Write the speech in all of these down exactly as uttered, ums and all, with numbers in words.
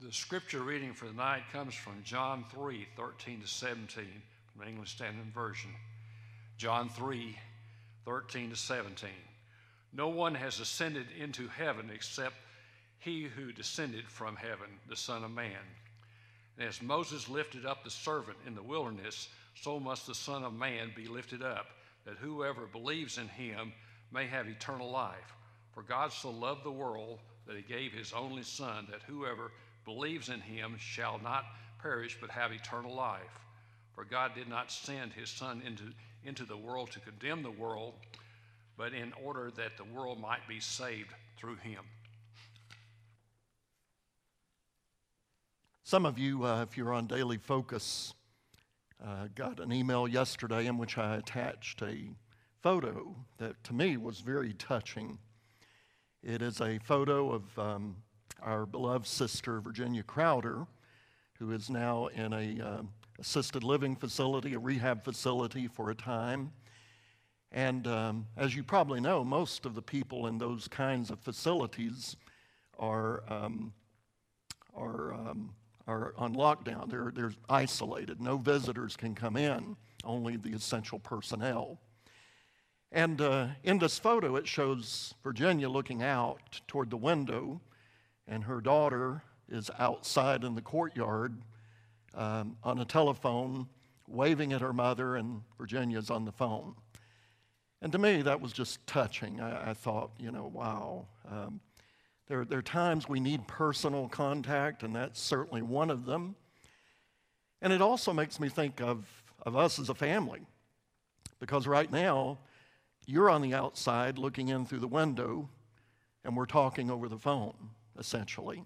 The scripture reading for the night comes from John three, thirteen to seventeen, from the English Standard Version. John three, thirteen to seventeen. No one has ascended into heaven except he who descended from heaven, the Son of Man. And as Moses lifted up the servant in the wilderness, so must the Son of Man be lifted up, that whoever believes in him may have eternal life. For God so loved the world that he gave his only Son, that whoever believes in him shall not perish but have eternal life. For God did not send his Son into, into the world to condemn the world, but in order that the world might be saved through him. Some of you, uh, if you're on Daily Focus, uh, got an email yesterday in which I attached a photo that to me was very touching. It is a photo of um, our beloved sister, Virginia Crowder, who is now in a uh, assisted living facility, a rehab facility for a time. And um, as you probably know, most of the people in those kinds of facilities are um, are um, are on lockdown. They're, they're isolated. No visitors can come in, only the essential personnel. And uh, in this photo, it shows Virginia looking out toward the window, and her daughter is outside in the courtyard um, on a telephone, waving at her mother, and Virginia's on the phone. And to me, that was just touching. I, I thought, you know, wow. Um, there, there are times we need personal contact, and that's certainly one of them. And it also makes me think of, of us as a family, because right now, you're on the outside looking in through the window, and we're talking over the phone, essentially.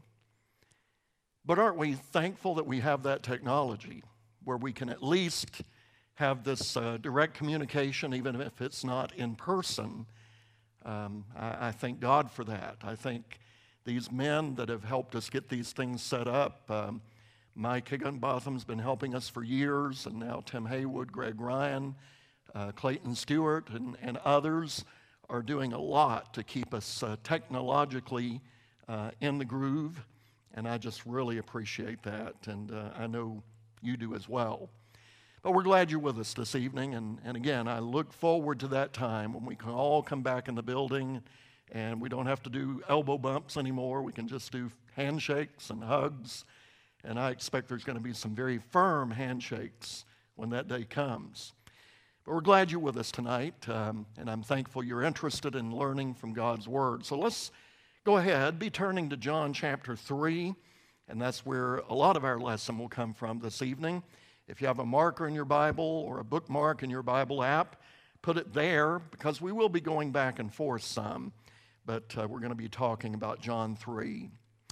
But aren't we thankful that we have that technology where we can at least have this uh, direct communication, even if it's not in person? Um, I, I thank God for that. I think these men that have helped us get these things set up, um, Mike Higginbotham's been helping us for years, and now Tim Haywood, Greg Ryan, uh, Clayton Stewart, and, and others are doing a lot to keep us uh, technologically uh, in the groove, and I just really appreciate that, and uh, I know you do as well. But we're glad you're with us this evening, and, and again, I look forward to that time when we can all come back in the building and we don't have to do elbow bumps anymore. We can just do handshakes and hugs, and I expect there's going to be some very firm handshakes when that day comes. But we're glad you're with us tonight, um, and I'm thankful you're interested in learning from God's Word. So let's go ahead, be turning to John chapter three, and that's where a lot of our lesson will come from this evening. If you have a marker in your Bible or a bookmark in your Bible app, put it there, because we will be going back and forth some, but uh, we're going to be talking about John three.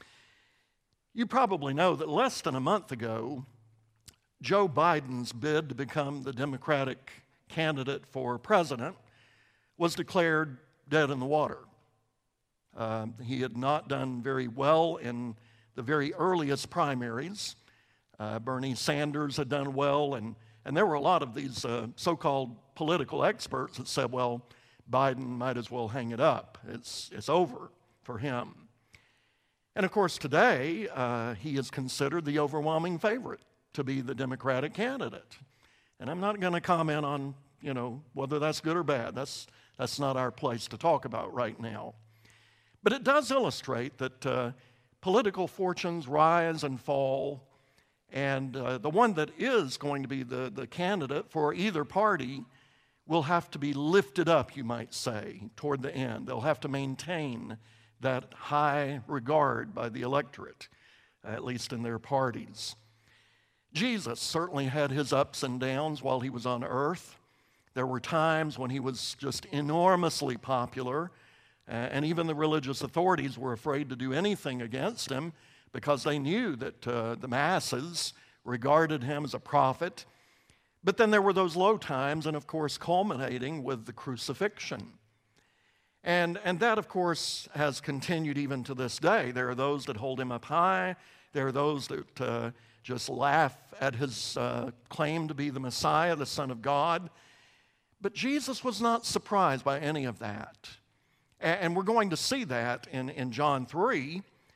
You probably know that less than a month ago, Joe Biden's bid to become the Democratic candidate for president was declared dead in the water. Uh, he had not done very well in the very earliest primaries. Uh, Bernie Sanders had done well, and, and there were a lot of these uh, so-called political experts that said, well, Biden might as well hang it up. It's, it's over for him. And of course, today, uh, he is considered the overwhelming favorite to be the Democratic candidate. And I'm not going to comment on, you know, whether that's good or bad. That's, that's not our place to talk about right now. But it does illustrate that uh, political fortunes rise and fall, and uh, the one that is going to be the, the candidate for either party will have to be lifted up, you might say, toward the end. They'll have to maintain that high regard by the electorate, at least in their parties. Jesus certainly had his ups and downs while he was on earth. There were times when he was just enormously popular, and even the religious authorities were afraid to do anything against him because they knew that uh, the masses regarded him as a prophet. But then there were those low times, and of course culminating with the crucifixion. And, and that, of course, has continued even to this day. There are those that hold him up high. There are those that uh, just laugh at his uh, claim to be the Messiah, the Son of God. But Jesus was not surprised by any of that. And, and we're going to see that in, in John three.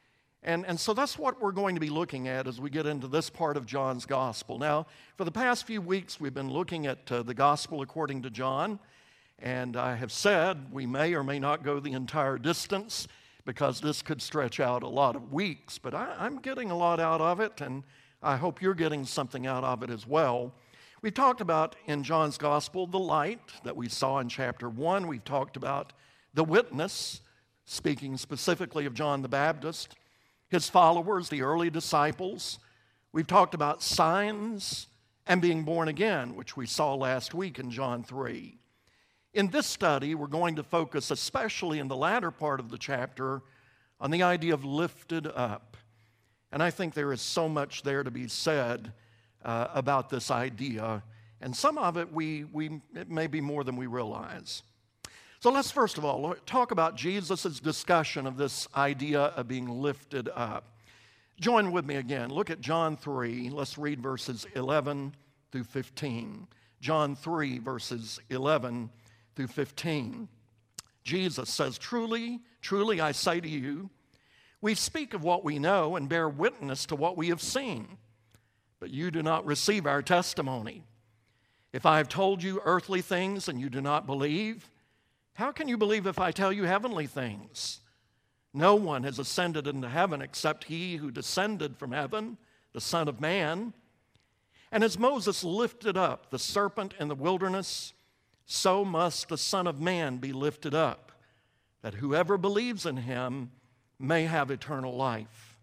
And, and so that's what we're going to be looking at as we get into this part of John's gospel. Now, for the past few weeks, we've been looking at uh, the gospel according to John. And I have said we may or may not go the entire distance because this could stretch out a lot of weeks. But I, I'm getting a lot out of it, and I hope you're getting something out of it as well. We've talked about in John's gospel the light that we saw in chapter one. We've talked about the witness, speaking specifically of John the Baptist, his followers, the early disciples. We've talked about signs and being born again, which we saw last week in John three. In this study, we're going to focus, especially in the latter part of the chapter, on the idea of lifted up. And I think there is so much there to be said uh, about this idea, and some of it, we, we, it may be more than we realize. So let's first of all talk about Jesus' discussion of this idea of being lifted up. Join with me again. Look at John three. Let's read verses eleven through fifteen. John three, verses eleven through fifteen. Jesus says, "Truly, truly I say to you, we speak of what we know and bear witness to what we have seen, but you do not receive our testimony. If I have told you earthly things and you do not believe, how can you believe if I tell you heavenly things? No one has ascended into heaven except he who descended from heaven, the Son of Man. And as Moses lifted up the serpent in the wilderness, so must the Son of Man be lifted up, that whoever believes in him may have eternal life."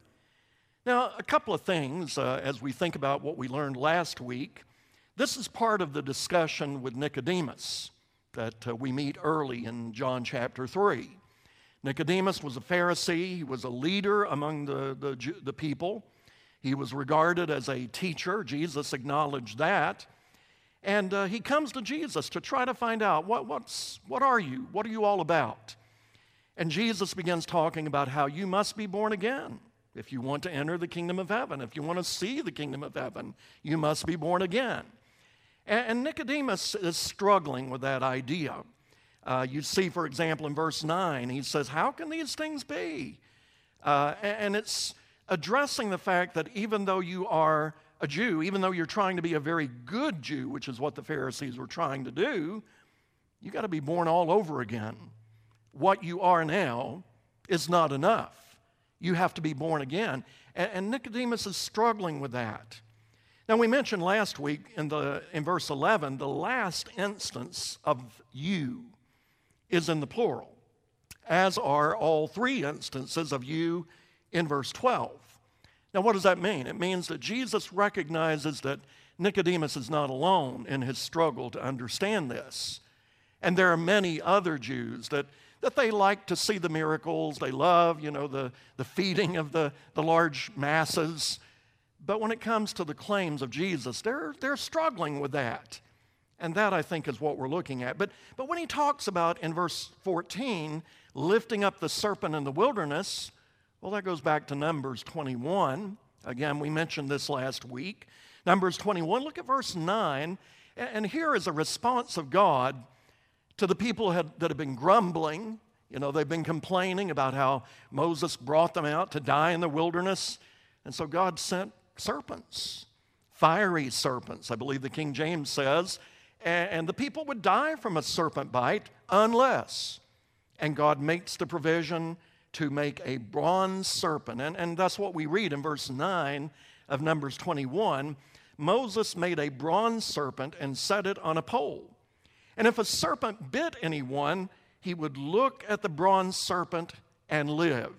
Now, a couple of things uh, as we think about what we learned last week. This is part of the discussion with Nicodemus that uh, we meet early in John chapter three. Nicodemus was a Pharisee. He was a leader among the, the, the people. He was regarded as a teacher. Jesus acknowledged that. And uh, he comes to Jesus to try to find out, what, what's, what are you? What are you all about? And Jesus begins talking about how you must be born again. If you want to enter the kingdom of heaven, if you want to see the kingdom of heaven, you must be born again. And Nicodemus is struggling with that idea. Uh, you see, for example, in verse nine, he says, how can these things be? Uh, and it's addressing the fact that even though you are a Jew, even though you're trying to be a very good Jew, which is what the Pharisees were trying to do, you got to be born all over again. What you are now is not enough. You have to be born again. And, and Nicodemus is struggling with that. Now, we mentioned last week in, the, in verse eleven, the last instance of you is in the plural, as are all three instances of you in verse twelve. Now, what does that mean? It means that Jesus recognizes that Nicodemus is not alone in his struggle to understand this. And there are many other Jews that, that they like to see the miracles. They love, you know, the, the feeding of the, the large masses. But when it comes to the claims of Jesus, they're, they're struggling with that. And that, I think, is what we're looking at. But, but when he talks about, in verse fourteen, lifting up the serpent in the wilderness, well, that goes back to Numbers twenty-one. Again, we mentioned this last week. Numbers twenty-one, look at verse nine. And here is a response of God to the people had, that have been grumbling. You know, they've been complaining about how Moses brought them out to die in the wilderness. And so God sent serpents, fiery serpents, I believe the King James says. And the people would die from a serpent bite unless, and God makes the provision to make a bronze serpent. And, and that's what we read in verse nine of Numbers twenty-one. Moses made a bronze serpent and set it on a pole. And if a serpent bit anyone, he would look at the bronze serpent and live.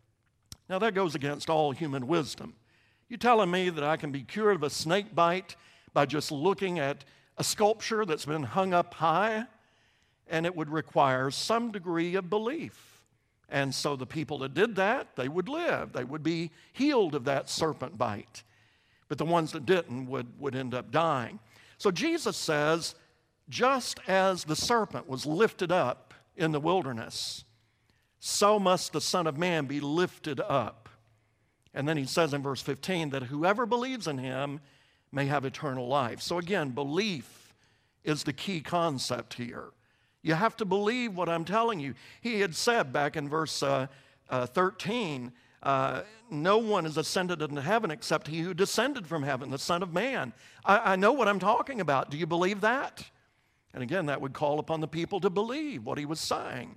Now that goes against all human wisdom. You telling me that I can be cured of a snake bite by just looking at a sculpture that's been hung up high? And it would require some degree of belief. And so the people that did that, they would live. They would be healed of that serpent bite. But the ones that didn't would, would end up dying. So Jesus says, just as the serpent was lifted up in the wilderness, so must the Son of Man be lifted up. And then he says in verse fifteen that whoever believes in him may have eternal life. So again, belief is the key concept here. You have to believe what I'm telling you. He had said back in verse uh, uh, thirteen, Uh, no one has ascended into heaven except he who descended from heaven, the Son of Man. I, I know what I'm talking about. Do you believe that? And again, that would call upon the people to believe what he was saying.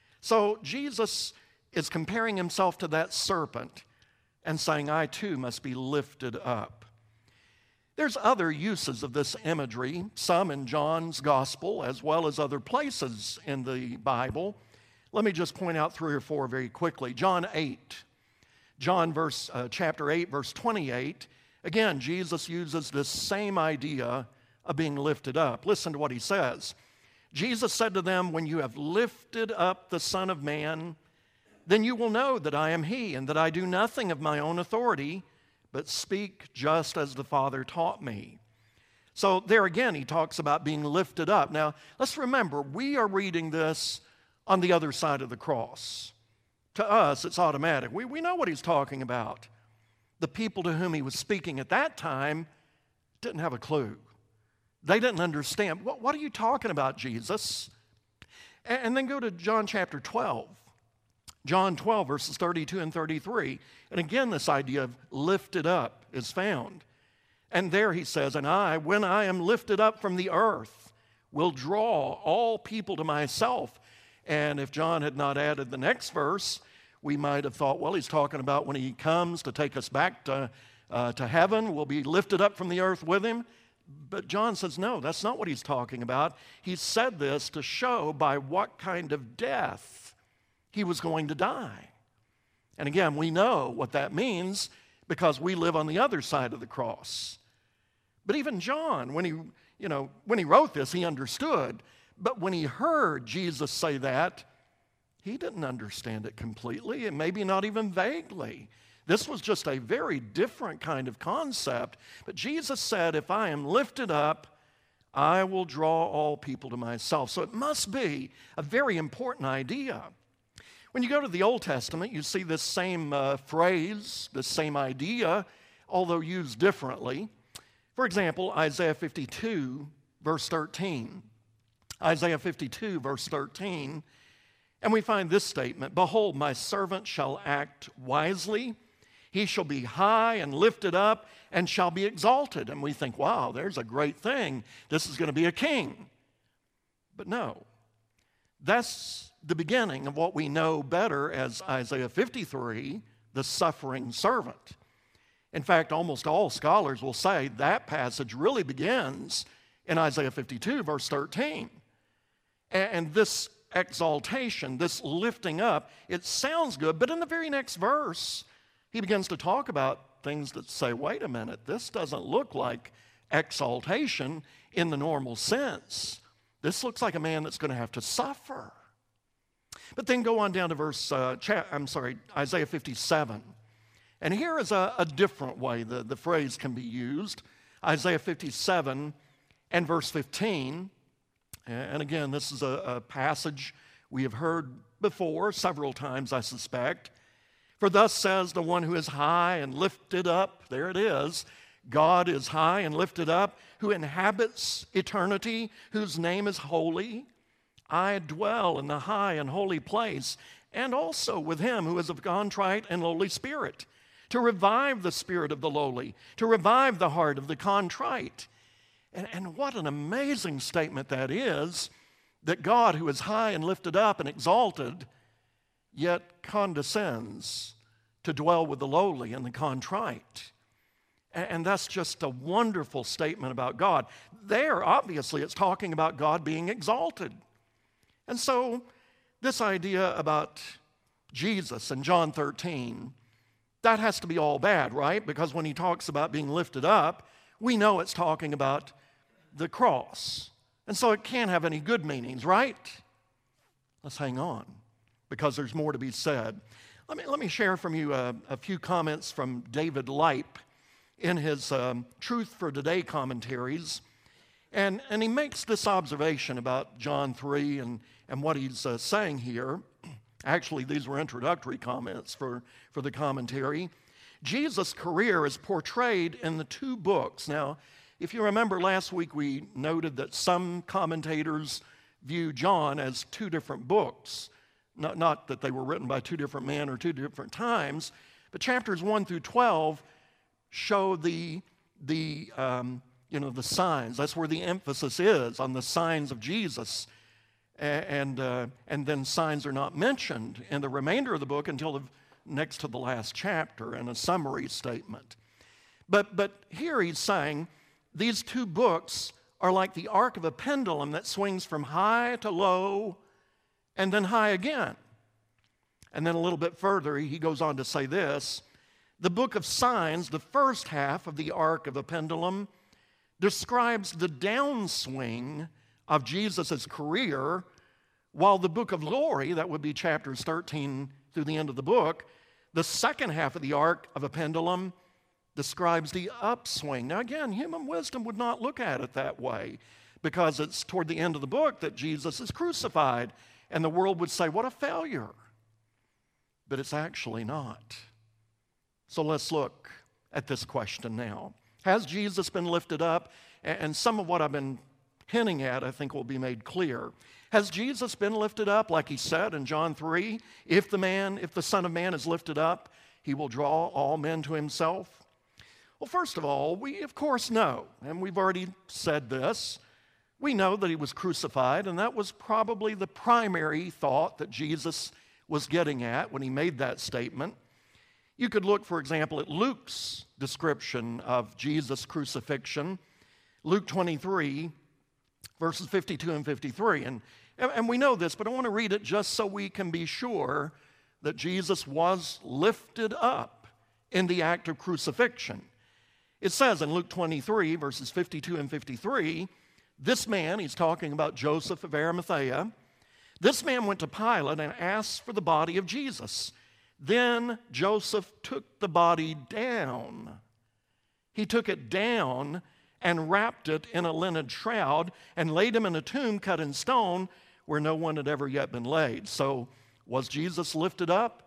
So Jesus is comparing himself to that serpent and saying, I too must be lifted up. There's other uses of this imagery, some in John's gospel as well as other places in the Bible. Let me just point out three or four very quickly. John eight. John verse, uh, chapter eight, verse twenty-eight. Again, Jesus uses this same idea of being lifted up. Listen to what he says. Jesus said to them, when you have lifted up the Son of Man, then you will know that I am he, and that I do nothing of my own authority, but speak just as the Father taught me. So there again, he talks about being lifted up. Now, let's remember, we are reading this on the other side of the cross. To us, it's automatic. We, we know what he's talking about. The people to whom he was speaking at that time didn't have a clue. They didn't understand. What, what are you talking about, Jesus? And, and then go to John chapter twelve. John twelve, verses thirty-two and thirty-three. And again, this idea of lifted up is found. And there he says, and I, when I am lifted up from the earth, will draw all people to myself. And if John had not added the next verse, we might have thought, well, he's talking about when he comes to take us back to, uh, to heaven, we'll be lifted up from the earth with him. But John says, no, that's not what he's talking about. He said this to show by what kind of death he was going to die. And again, we know what that means because we live on the other side of the cross. But even John, when he, you know, when he wrote this, he understood. But when he heard Jesus say that, he didn't understand it completely, and maybe not even vaguely. This was just a very different kind of concept. But Jesus said, if I am lifted up, I will draw all people to myself. So it must be a very important idea. When you go to the Old Testament, you see this same uh, phrase, this same idea, although used differently. For example, Isaiah fifty-two, verse thirteen. Isaiah fifty-two, verse thirteen, and we find this statement, behold, my servant shall act wisely. He shall be high and lifted up and shall be exalted. And we think, wow, there's a great thing. This is going to be a king. But no, that's the beginning of what we know better as Isaiah fifty-three, the suffering servant. In fact, almost all scholars will say that passage really begins in Isaiah fifty-two, verse thirteen. And this exaltation, this lifting up, it sounds good, but in the very next verse, he begins to talk about things that say, wait a minute, this doesn't look like exaltation in the normal sense. This looks like a man that's going to have to suffer. But then go on down to verse, uh, cha- I'm sorry, Isaiah fifty-seven. And here is a, a different way the, the phrase can be used. Isaiah fifty-seven and verse fifteen. And again, this is a, a passage we have heard before several times, I suspect. For thus says the one who is high and lifted up, there it is, God is high and lifted up, who inhabits eternity, whose name is holy. I dwell in the high and holy place, and also with him who is of contrite and lowly spirit, to revive the spirit of the lowly, to revive the heart of the contrite. And, and what an amazing statement that is, that God, who is high and lifted up and exalted, yet condescends to dwell with the lowly and the contrite. And, and that's just a wonderful statement about God. There, obviously, it's talking about God being exalted. And so, this idea about Jesus in John thirteen, that has to be all bad, right? Because when he talks about being lifted up, we know it's talking about the cross. And so it can't have any good meanings, right? Let's hang on, because there's more to be said. Let me, let me share from you a, a few comments from David Leip in his um, Truth for Today commentaries. And, and he makes this observation about John three and, and what he's uh, saying here. Actually, these were introductory comments for, for the commentary. Jesus' career is portrayed in the two books. Now, if you remember last week, we noted that some commentators view John as two different books. Not, not that they were written by two different men or two different times, But chapters one through twelve show the, the um, you know, the signs. That's where the emphasis is, on the signs of Jesus. And, uh, and then signs are not mentioned in the remainder of the book until the, next to the last chapter in a summary statement. But, but here he's saying these two books are like the arc of a pendulum that swings from high to low and then high again. And then a little bit further, he goes on to say this: the book of signs, the first half of the arc of a pendulum, describes the downswing of Jesus' career, while the book of glory, that would be chapters thirteen through the end of the book, the second half of the arc of a pendulum describes the upswing. Now again, human wisdom would not look at it that way, because it's toward the end of the book that Jesus is crucified, and the world would say, what a failure. But it's actually not. So let's look at this question now. Has Jesus been lifted up? And some of what I've been hinting at, I think, will be made clear. Has Jesus been lifted up, like he said in John three? If the man, if the Son of Man is lifted up, he will draw all men to himself. Well, first of all, we of course know, and we've already said this, we know that he was crucified, and that was probably the primary thought that Jesus was getting at when he made that statement. You could look, for example, at Luke's description of Jesus' crucifixion, Luke twenty-three, verses fifty-two and fifty-three. And, and we know this, but I want to read it just so we can be sure that Jesus was lifted up in the act of crucifixion. It says in Luke twenty-three, verses fifty-two and fifty-three, this man, he's talking about Joseph of Arimathea, this man went to Pilate and asked for the body of Jesus. Then Joseph took the body down. He took it down and wrapped it in a linen shroud and laid him in a tomb cut in stone where no one had ever yet been laid. So was Jesus lifted up?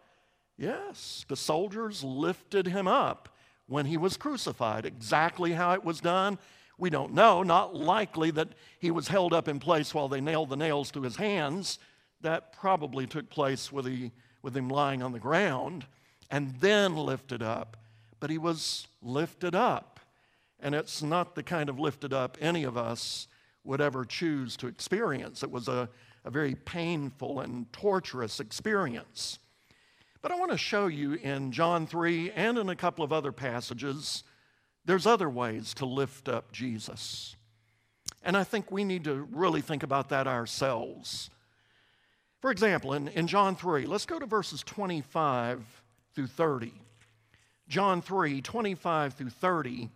Yes, the soldiers lifted him up when he was crucified. Exactly how it was done, we don't know. Not likely that he was held up in place while they nailed the nails to his hands. That probably took place with, he, with him lying on the ground and then lifted up. But he was lifted up. And it's not the kind of lifted up any of us would ever choose to experience. It was a, a very painful and torturous experience. But I want to show you in John three and in a couple of other passages, there's other ways to lift up Jesus. And I think we need to really think about that ourselves. For example, in, in John three, let's go to verses twenty-five through thirty. John three, twenty-five through thirty.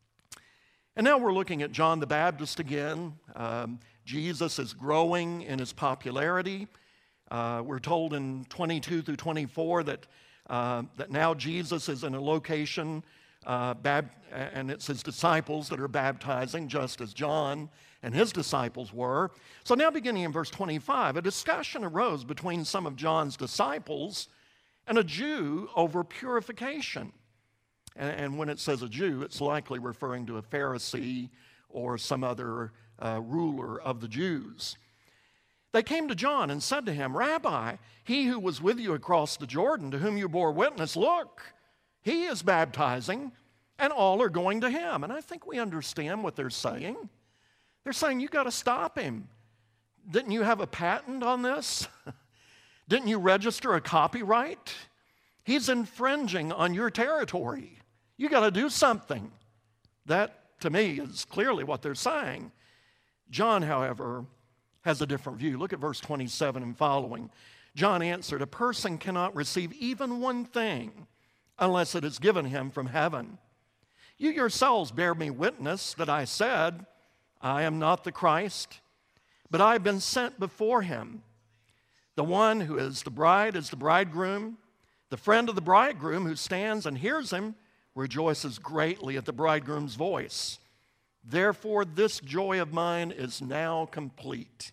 And now we're looking at John the Baptist again. Um, Jesus is growing in his popularity. Uh, we're told in twenty-two through twenty-four that, uh, that now Jesus is in a location, uh, bab- and it's his disciples that are baptizing, just as John and his disciples were. So now beginning in verse twenty-five, a discussion arose between some of John's disciples and a Jew over purification. And, and when it says a Jew, it's likely referring to a Pharisee or some other uh, ruler of the Jews. They came to John and said to him, Rabbi, he who was with you across the Jordan, to whom you bore witness, look, he is baptizing, and all are going to him. And I think we understand what they're saying. They're saying, you got to stop him. Didn't you have a patent on this? Didn't you register a copyright? He's infringing on your territory. You got to do something. That, to me, is clearly what they're saying. John, however, has a different view. Look at verse twenty-seven and following. John answered, a person cannot receive even one thing unless it is given him from heaven. You yourselves bear me witness that I said, I am not the Christ, but I have been sent before him. The one who is the bride is the bridegroom. The friend of the bridegroom who stands and hears him rejoices greatly at the bridegroom's voice. Therefore, this joy of mine is now complete.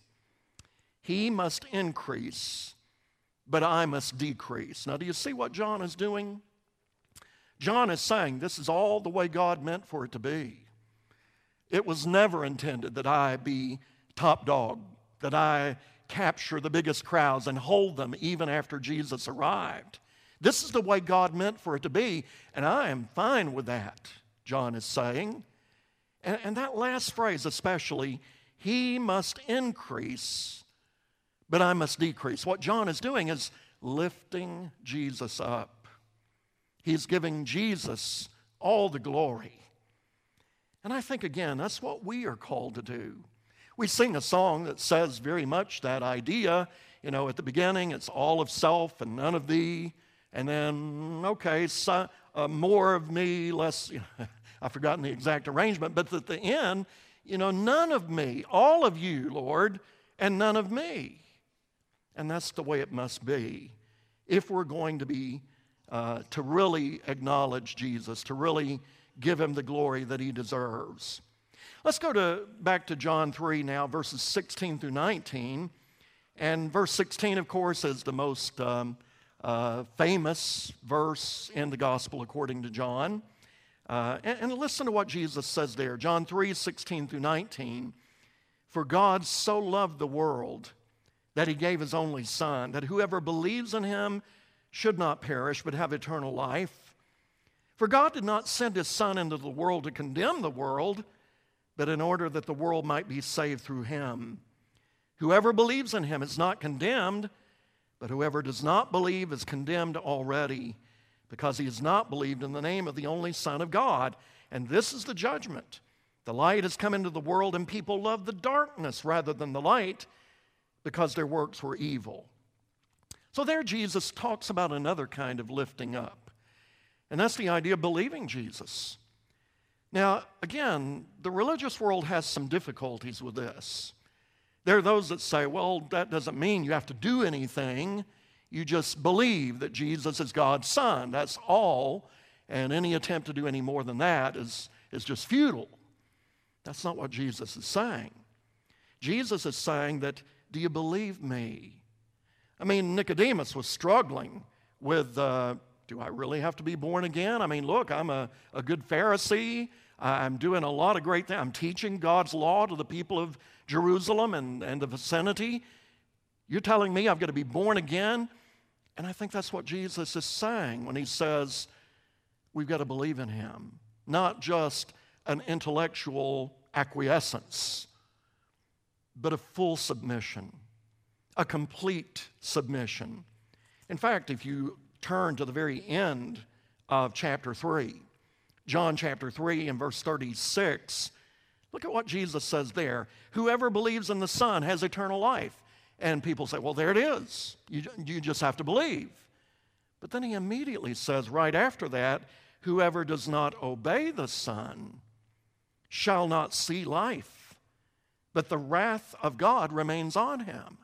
He must increase, but I must decrease. Now, do you see what John is doing? John is saying this is all the way God meant for it to be. It was never intended that I be top dog, that I capture the biggest crowds and hold them even after Jesus arrived. This is the way God meant for it to be, and I am fine with that, John is saying. And, and that last phrase especially, he must increase, but I must decrease. What John is doing is lifting Jesus up. He's giving Jesus all the glory. And I think, again, that's what we are called to do. We sing a song that says very much that idea. You know, at the beginning, it's all of self and none of thee. And then, okay, so, uh, more of me, less, you know, I've forgotten the exact arrangement, but at the end, you know, none of me, all of you, Lord, and none of me. And that's the way it must be if we're going to be, uh, to really acknowledge Jesus, to really give him the glory that he deserves. Let's go to back to John three now, verses sixteen through nineteen. And verse sixteen, of course, is the most um, uh, famous verse in the gospel according to John. Uh, and, and listen to what Jesus says there. John three, sixteen through nineteen. For God so loved the world that he gave his only Son, that whoever believes in him should not perish but have eternal life. For God did not send his Son into the world to condemn the world, but in order that the world might be saved through him. Whoever believes in him is not condemned, but whoever does not believe is condemned already, because he has not believed in the name of the only Son of God. And this is the judgment. The light has come into the world, and people love the darkness rather than the light, because their works were evil. So there Jesus talks about another kind of lifting up. And that's the idea of believing Jesus. Now, again, the religious world has some difficulties with this. There are those that say, well, that doesn't mean you have to do anything. You just believe that Jesus is God's Son. That's all. And any attempt to do any more than that is, is just futile. That's not what Jesus is saying. Jesus is saying that, do you believe me? I mean, Nicodemus was struggling with, uh, do I really have to be born again? I mean, look, I'm a, a good Pharisee. I'm doing a lot of great things. I'm teaching God's law to the people of Jerusalem and, and the vicinity. You're telling me I've got to be born again? And I think that's what Jesus is saying when he says we've got to believe in him, not just an intellectual acquiescence, but a full submission, a complete submission. In fact, if you turn to the very end of chapter three, John chapter three and verse thirty-six, look at what Jesus says there. Whoever believes in the Son has eternal life. And people say, well, there it is. You, you just have to believe. But then he immediately says right after that, whoever does not obey the Son shall not see life, but the wrath of God remains on him.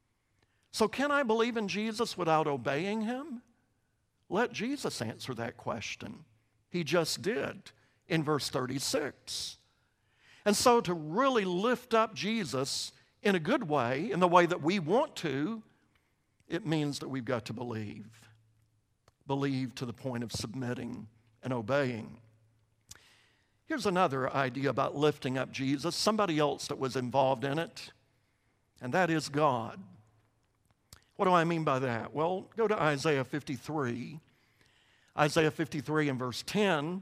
So can I believe in Jesus without obeying him? Let Jesus answer that question. He just did in verse thirty-six. And so to really lift up Jesus in a good way, in the way that we want to, it means that we've got to believe. Believe to the point of submitting and obeying. Here's another idea about lifting up Jesus, somebody else that was involved in it, and that is God. What do I mean by that? Well, go to Isaiah fifty-three. Isaiah fifty-three and verse ten.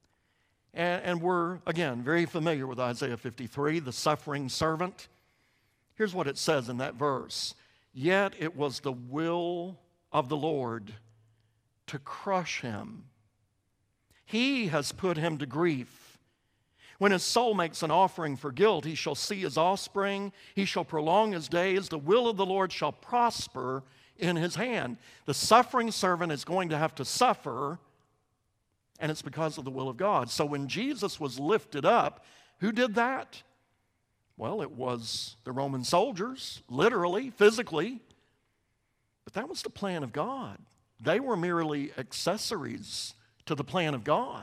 And, and we're, again, very familiar with Isaiah fifty-three, the suffering servant. Here's what it says in that verse. Yet it was the will of the Lord to crush him. He has put him to grief. When his soul makes an offering for guilt, he shall see his offspring. He shall prolong his days. The will of the Lord shall prosper in his hand. The suffering servant is going to have to suffer, and it's because of the will of God. So when Jesus was lifted up, who did that? Well, it was the Roman soldiers, literally, physically. But that was the plan of God. They were merely accessories to the plan of God.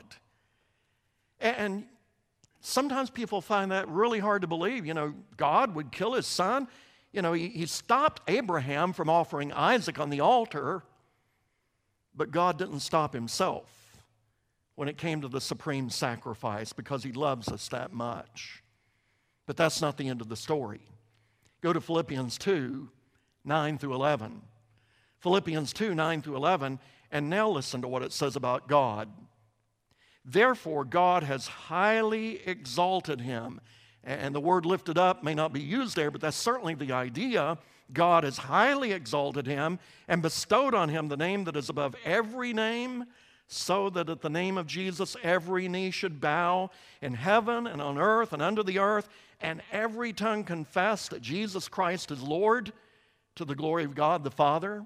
And sometimes people find that really hard to believe. You know, God would kill his son. You know, he, he stopped Abraham from offering Isaac on the altar, but God didn't stop himself when it came to the supreme sacrifice because he loves us that much. But that's not the end of the story. Go to Philippians two, nine through eleven. Philippians two, nine through eleven, And now listen to what it says about God. Therefore, God has highly exalted him. And the word lifted up may not be used there, but that's certainly the idea. God has highly exalted him and bestowed on him the name that is above every name, so that at the name of Jesus every knee should bow in heaven and on earth and under the earth, and every tongue confess that Jesus Christ is Lord, to the glory of God the Father.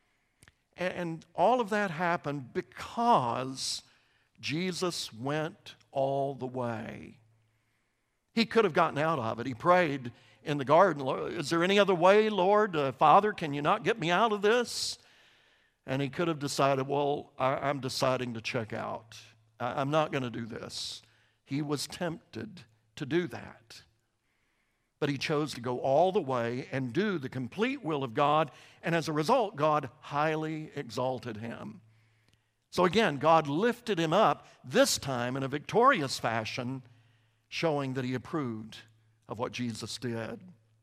And all of that happened because Jesus went all the way. He could have gotten out of it. He prayed in the garden, is there any other way, Lord? Uh, Father, can you not get me out of this? And he could have decided, well, I, I'm deciding to check out. I, I'm not going to do this. He was tempted to do that. But he chose to go all the way and do the complete will of God. And as a result, God highly exalted him. So again, God lifted him up, this time in a victorious fashion, showing that he approved of what Jesus did.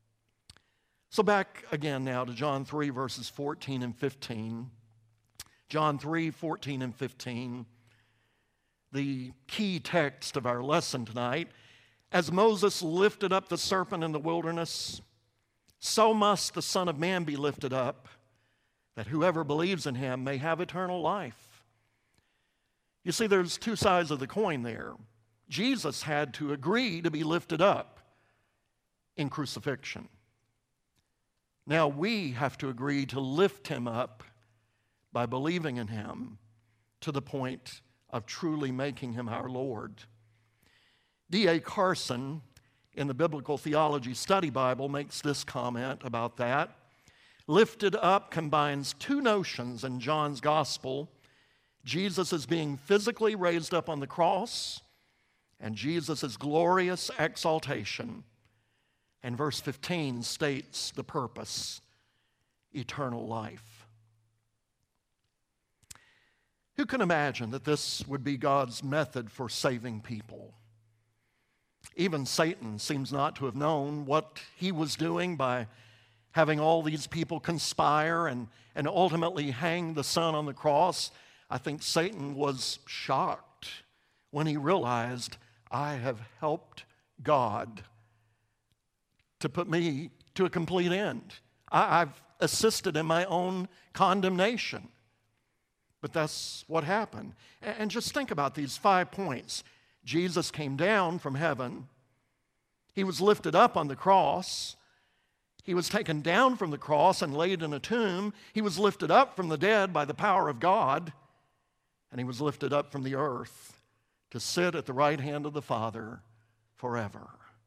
So back again now to John three, verses fourteen and fifteen. John three, fourteen and fifteen, the key text of our lesson tonight. As Moses lifted up the serpent in the wilderness, so must the Son of Man be lifted up, that whoever believes in him may have eternal life. You see, there's two sides of the coin there. Jesus had to agree to be lifted up in crucifixion. Now we have to agree to lift him up by believing in him to the point of truly making him our Lord. D A Carson, in the Biblical Theology Study Bible, makes this comment about that. Lifted up combines two notions in John's Gospel. Jesus is being physically raised up on the cross, and Jesus' glorious exaltation. And verse fifteen states the purpose, eternal life. Who can imagine that this would be God's method for saving people? Even Satan seems not to have known what he was doing by having all these people conspire and, and ultimately hang the Son on the cross. I think Satan was shocked when he realized, I have helped God to put me to a complete end. I, I've assisted in my own condemnation. But that's what happened. And, and just think about these five points. Jesus came down from heaven. He was lifted up on the cross. He was taken down from the cross and laid in a tomb. He was lifted up from the dead by the power of God. And he was lifted up from the earth to sit at the right hand of the Father forever.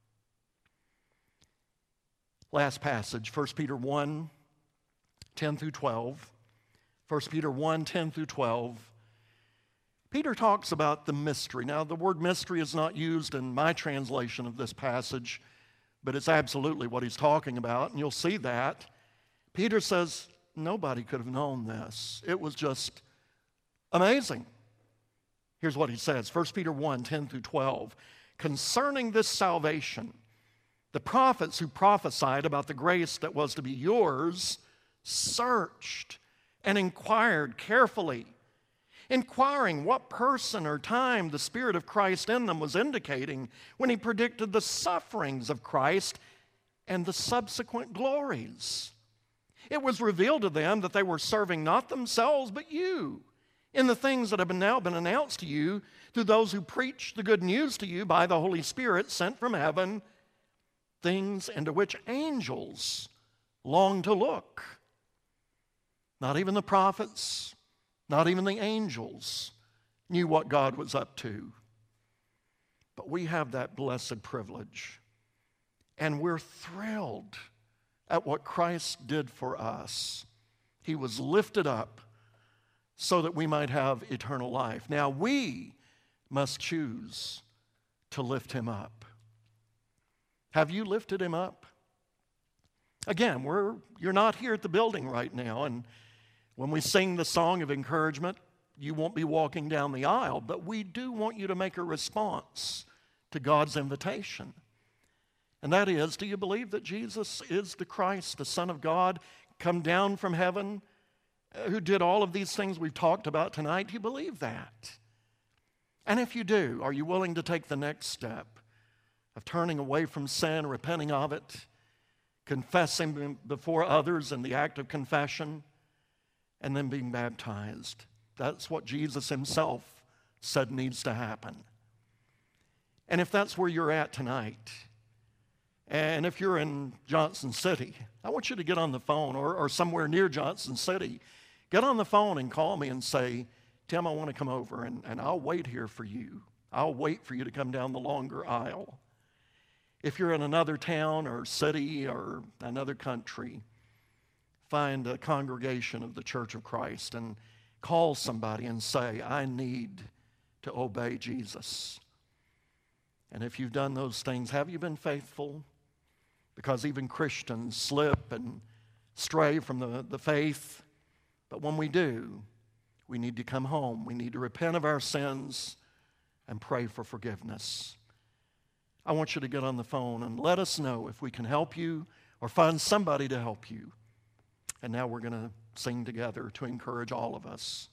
Last passage, First Peter one, ten through twelve. First Peter one, ten through twelve. Peter talks about the mystery. Now, the word mystery is not used in my translation of this passage, but it's absolutely what he's talking about, and you'll see that. Peter says, nobody could have known this. It was just amazing. Here's what he says, First Peter one, ten through twelve. Concerning this salvation, the prophets who prophesied about the grace that was to be yours searched and inquired carefully, inquiring what person or time the Spirit of Christ in them was indicating when he predicted the sufferings of Christ and the subsequent glories. It was revealed to them that they were serving not themselves but you in the things that have been now been announced to you through those who preach the good news to you by the Holy Spirit sent from heaven, things into which angels long to look. Not even the prophets, not even the angels knew what God was up to. But we have that blessed privilege. And we're thrilled at what Christ did for us. He was lifted up so that we might have eternal life. Now we must choose to lift him up. Have you lifted him up? Again, we're, you're not here at the building right now, and when we sing the song of encouragement, you won't be walking down the aisle, but we do want you to make a response to God's invitation. And that is, do you believe that Jesus is the Christ, the Son of God, come down from heaven who did all of these things we've talked about tonight? Do you believe that? And if you do, are you willing to take the next step of turning away from sin, repenting of it, confessing before others in the act of confession, and then being baptized? That's what Jesus himself said needs to happen. And if that's where you're at tonight, and if you're in Johnson City, I want you to get on the phone, or, or somewhere near Johnson City. Get on the phone and call me and say, Tim, I want to come over, and, and I'll wait here for you. I'll wait for you to come down the longer aisle. If you're in another town or city or another country, find a congregation of the Church of Christ and call somebody and say, I need to obey Jesus. And if you've done those things, have you been faithful? Because even Christians slip and stray from the, the faith. But when we do, we need to come home. We need to repent of our sins and pray for forgiveness. I want you to get on the phone and let us know if we can help you or find somebody to help you. And now we're going to sing together to encourage all of us.